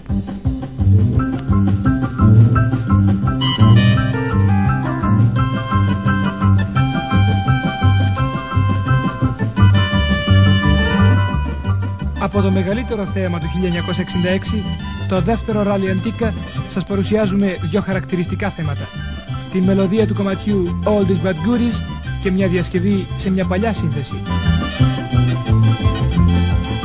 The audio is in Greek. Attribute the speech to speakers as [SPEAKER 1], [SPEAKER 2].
[SPEAKER 1] Από το μεγαλύτερο θέαμα του 1966, το δεύτερο Rally Antica, σας παρουσιάζουμε δύο χαρακτηριστικά θέματα. Τη μελωδία του κομματιού Oldies But Goodies και μια διασκευή σε μια παλιά σύνθεση.